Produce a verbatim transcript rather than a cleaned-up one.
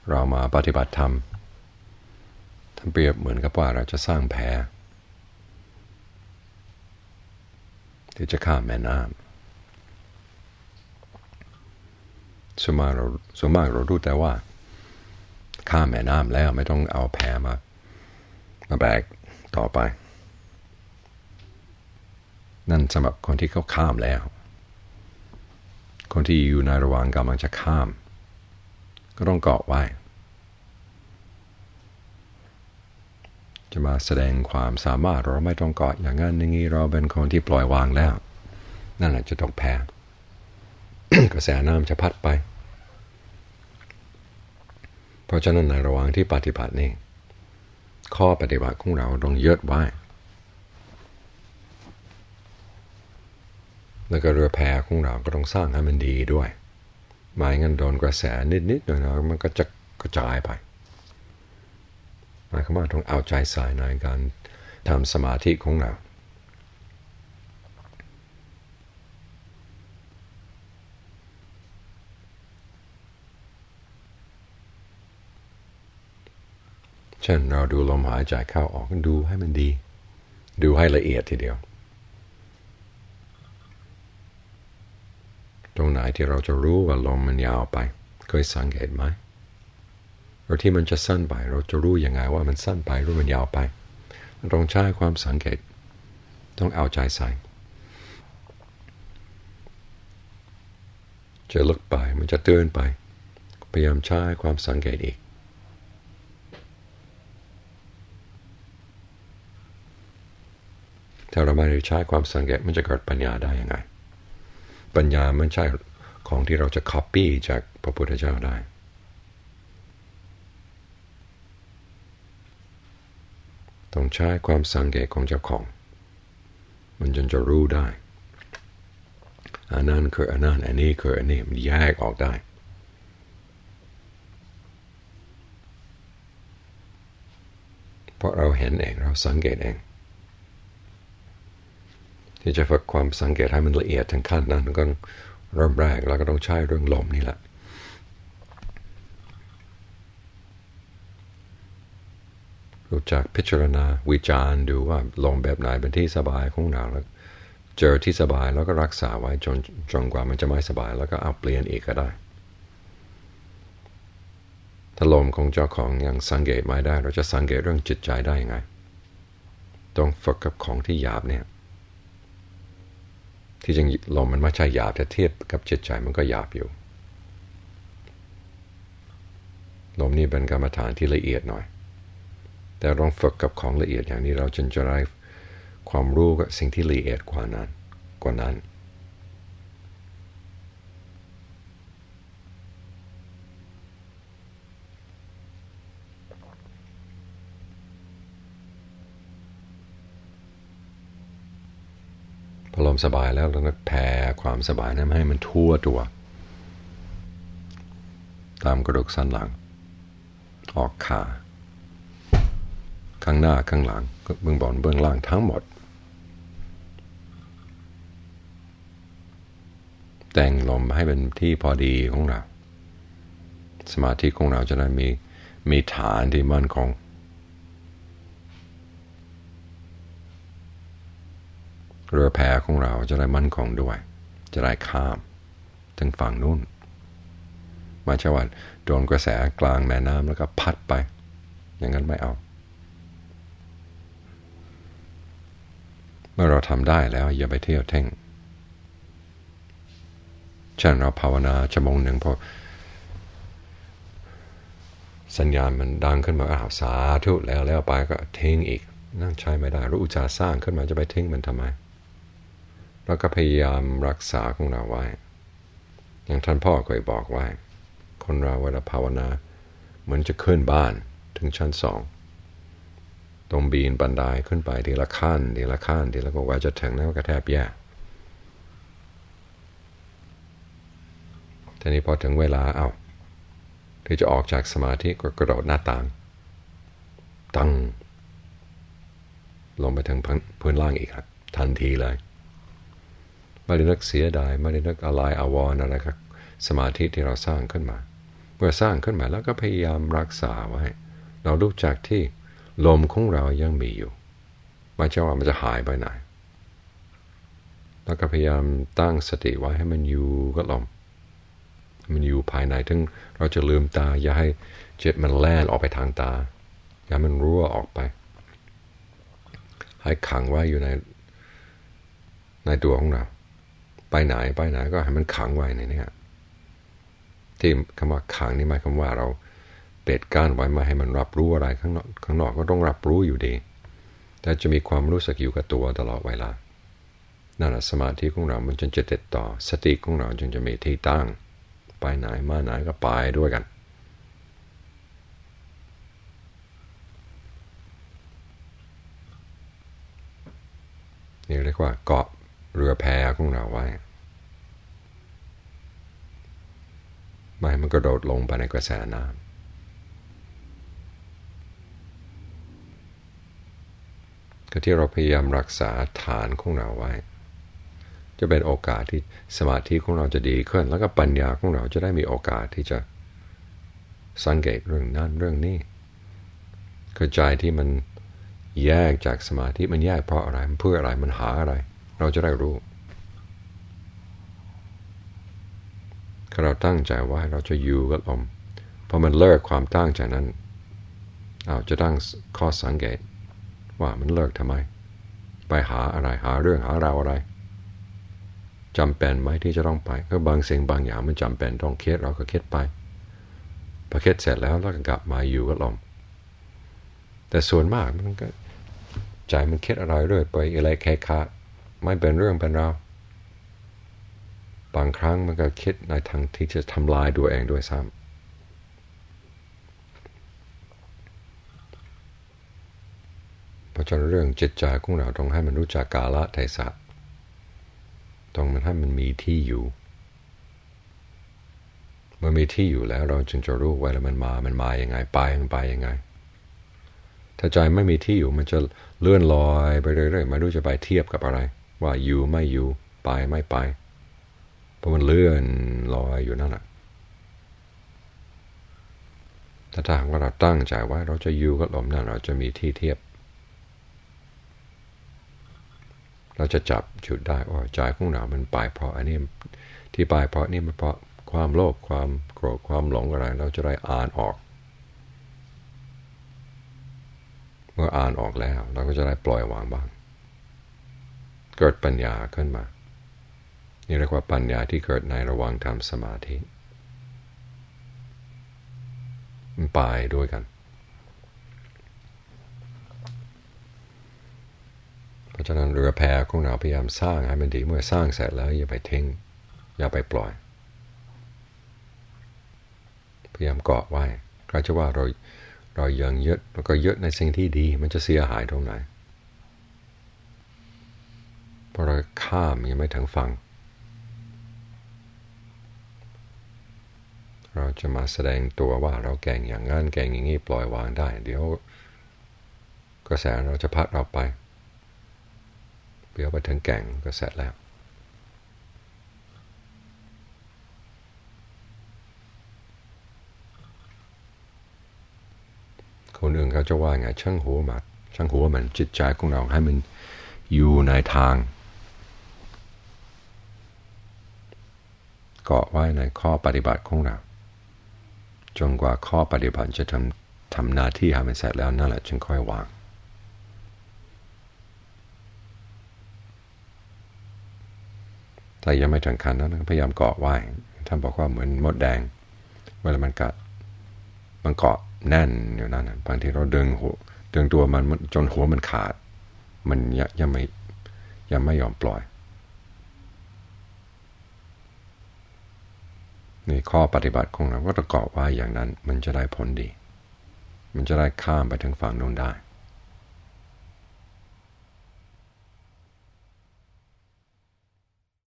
เรามาปฏิบัติธรรมทำเปรียบเหมือนกับว่าเราจะสร้างแพที่จะข้ามแม่น้ำส่วนมากเราส่วนมากเรารู้แต่ว่าข้ามแม่น้ำแล้วไม่ต้องเอาแพมามาแบกต่อไปนั่นสำหรับคนที่เขาข้ามแล้วคนที่อยู่ในระหว่างกำลังจะข้ามก็ต้องเกาะไว้จะมาแสดงความสามารถเราไม่ต้องเกาะอย่างนั้นอย่างนี้เราเป็นคนที่ปล่อยวางแล้วนั่นแหละจะตกแพ กระแสน้ำจะพัดไปเพราะฉะนั้นในระหว่างที่ปฏิบัตินี่ข้อปฏิบัติของเราต้องยึดไว้แล้วก็เรือแพของเราก็ต้องสร้างให้มันดีด้วยไม่งั้นโดนกระแสนิดๆหน่อยๆมันก็จะกระจายไปหมายความว่าต้องเอาใจใส่ในการทำสมาธิของเราเช่นเราดูลมหายใจเข้าออกดูให้มันดีดูให้ละเอียดทีเดียวตรงไหนที่เราจะรู้ว่าลมมันยาวไปเคยสังเกตไหมหรือที่มันจะสั้นไปเราจะรู้ยังไงว่ามันสั้นไปหรือมันยาวไปต้องใช้ความสังเกตต้องเอาใจใส่จะลึกไปมันจะตื้นไปพยายามใช้ความสังเกตอีกถ้าเราไม่ได้ใช้ความสังเกตมันจะเกิดปัญญาได้ยังไงปัญญามันใช่ของที่เราจะ copy จากพระพุทธเจ้าได้ต้องใช้ความสังเกตของเจ้าของมันจนจะรู้ได้อันนั้นคืออันนั้นอันนี้คืออันนี้มันแยกออกได้เพราะเราเห็นเองเราสังเกตเองที่จะฝึกความสังเกตให้มันละเอียดถึงขั้นนั้นก็เริ่มแรกเราก็ต้องใช้เรื่องลมนี่แหละรู้จักพิจารณาวิจารณ์ดูว่าลมแบบไหนเป็นที่สบายของเราแล้วเจอที่สบายแล้วก็รักษาไว้จนจนกว่ามันจะไม่สบายแล้วก็เอาเปลี่ยนอีกก็ได้ถ้าลมของเจ้าของยังสังเกตไม่ได้เราจะสังเกตเรื่องจิตใจได้ยังไงต้องฝึกกับของที่หยาบเนี่ยที่จริงลมมันไม่ใช่หยาบแต่เทียบกับจิตใจมันก็หยาบอยู่ลมนี่เป็นกรรมฐานที่ละเอียดหน่อยแต่ลองฝึกกับของละเอียดอย่างนี้เราจึงจะได้ความรู้กับสิ่งที่ละเอียดกว่านั้นกว่านั้นพอลมสบายแล้วเราก็แผ่ความสบายนั้นให้มันทั่วตัวตามกระดูกสันหลังออกขาข้างหน้าข้างหลังเบื้องบนเบื้องล่างทั้งหมดแต่งลมให้เป็นที่พอดีของเราสมาธิของเราจะได้มีมีฐานที่มั่นคงเรือแพของเราจะได้มั่นคงด้วยจะได้ข้ามถึงฝั่งนู้นไม่ใช่ว่าโดนกระแสกลางแม่น้ำแล้วก็พัดไปอย่างนั้นไม่เอาเมื่อเราทำได้แล้วอย่าไปเที่ยวเท่งเช่นเราภาวนาชั่วโมงหนึ่งพอสัญญาณมันดังขึ้นมาอ้าวสาธุแล้วแล้วไปก็ทิ้งอีกนั่นใช้ไม่ได้รู้อุจจาสร้างขึ้นมาจะไปทิ้งมันทำไมเราก็พยายามรักษาของเราไว้อย่างท่านพ่อเคยบอกไว้คนเราเวลาภาวนาเหมือนจะขึ้นบ้านถึงชั้นสองต้องปีนบันไดขึ้นไปทีละขั้นทีละขั้นทีละก็ว่าจะถึงแล้วก็แทบแย่ทีนี้พอถึงเวลาเอาที่จะออกจากสมาธิก็กระโดดหน้าต่างตั้งลงไปถึงพื้นล่างอีกครับทันทีเลยไม่ได้นึกเสียดายไม่ได้นึกอะไรอาวรณ์อะไรครับสมาธิที่เราสร้างขึ้นมาเมื่อสร้างขึ้นมาแล้วก็พยายามรักษาไว้เรารู้จักที่ลมของเรายังมีอยู่ไม่ใช่ว่ามันจะหายไปไหนแล้วก็พยายามตั้งสติไว้ให้มันอยู่กับลมมันอยู่ภายในถึงเราจะลืมตาอย่าให้จิตมันแล่นออกไปทางตาอย่ามันรั่วออกไปให้ขังไว้อยู่ในในตัวของเราไปไหนไปไหนก็ให้มันขังไว้ในนี้ที่คำว่าขังนี่หมายความว่าเราปิดกั้นไว้ไม่ให้มันรับรู้อะไรข้างนอกข้างนอกก็ต้องรับรู้อยู่ดีแต่จะมีความรู้สึกอยู่กับตัวตลอดเวลานั่นแหละสมาธิของเรามันจึงจะติดต่อสติของเราจึงจะมีที่ตั้งไปไหนมาไหนก็ไปด้วยกันนี่เรียกว่าเกาะเรือแพของเราไว้ไม่ให้มันกระโดดลงไปในกระแสน้ำก็ที่เราพยายามรักษาฐานของเราไว้จะเป็นโอกาสที่สมาธิของเราจะดีขึ้นแล้วก็ปัญญาของเราจะได้มีโอกาสที่จะสังเกตเรื่องนั้นเรื่องนี้คือใจที่มันแยกจากสมาธิมันแยกเพราะอะไรมันเพื่ออะไรมันหาอะไรเราจะได้รู้ถ้าเราตั้งใจว่าเราจะอยู่กับลมพอมันเลิกความตั้งใจนั้นเราจะตั้งข้อสังเกตว่ามันเลิกทำไมไปหาอะไรหาเรื่องหาราวอะไรจำเป็นไหมที่จะต้องไปก็บางสิ่งบางอย่างมันจำเป็นต้องคิดเราก็คิดไปพอคิดเสร็จแล้วเราก็กลับมาอยู่กับลมแต่ส่วนมากมันก็ใจมันคิดอะไรเรื่อยไปอะไรแค่ขาดไม่เป็นเรื่องเป็นราวบางครั้งมันก็คิดในทางที่จะทำลายตัวเองด้วยซ้ำเพราะฉะนั้นเรื่องจิตใจของเราต้องให้มันรู้จักกาลเทศะต้องมันให้มันมีที่อยู่เมื่อมีที่อยู่แล้วเราจึงจะรู้ว่ามันมามันมายังไงไปมันไปยังไงถ้าใจไม่มีที่อยู่มันจะเลื่อนลอยไปเรื่อยๆไม่รู้จะไปเทียบกับอะไรว่าอยู่ไม่อยู่ไปไม่ไปเพราะมันเลื่อนลอยอยู่นั่นแหละถ้าทางว่าเราตั้งใจว่าเราจะอยู่กับลมนั่นเราจะมีที่เทียบเราจะจับจุดได้ว่าใจของเรามันไปเพราะอันนี้ที่ไปเพราะนี่มันเพราะความโลภความโกรธความหลงอะไรเราจะได้อ่านออกเมื่ออ่านออกแล้วเราก็จะได้ปล่อยวางบ้างเกิดปัญญาขึ้นมานี่เรียกว่าปัญญาที่เกิดในระหว่างทำสมาธิมันไปด้วยกันเพราะฉะนั้นเรือแพของเราพยายามสร้างให้มันดีเมื่อสร้างเสร็จแล้วอย่าไปทิ้งอย่าไปปล่อยพยายามเกาะไว้ก็จะว่าเราเรายังยึดแล้วก็ยึดในสิ่งที่ดีมันจะเสียหายตรงไหนเพราะเราข้ามยังไม่ถึงฝั่งเราจะมาแสดงตัวว่าเราแก่งอย่างนั้นแก่งอย่างนี้ปล่อยวางได้เดี๋ยวกระแสเราจะพัดเราไปเดี๋ยวไปถึงแก่งก็เสร็จแล้วคนอื่นเขาจะว่าไงช่างหัวมันช่างหัวมันจิตใจของเราให้มันอยู่ในทางเกาะไว้ในข้อปฏิบัติของเราจนกว่าข้อปฏิบัติจะทำทำหน้าที่ให้มันเสร็จแล้วนั่นแหละจึงค่อยวางแต่ยังไม่ถึงขั้นนั้นพยายามเกาะไว้ท่านบอกว่าเหมือนมดแดงเวลามันกัดมันเกาะแน่นอยู่นั่นบางทีเราดึงหัวดึงตัวมันจนหัวมันขาดมันยังไม่ยังไม่ยอมปล่อยนี่ข้อปฏิบัติของเราก็ต้องเกาะไว้อย่างนั้นมันจะได้ผลดีมันจะได้ข้ามไปถึงฝั่งโน้นได้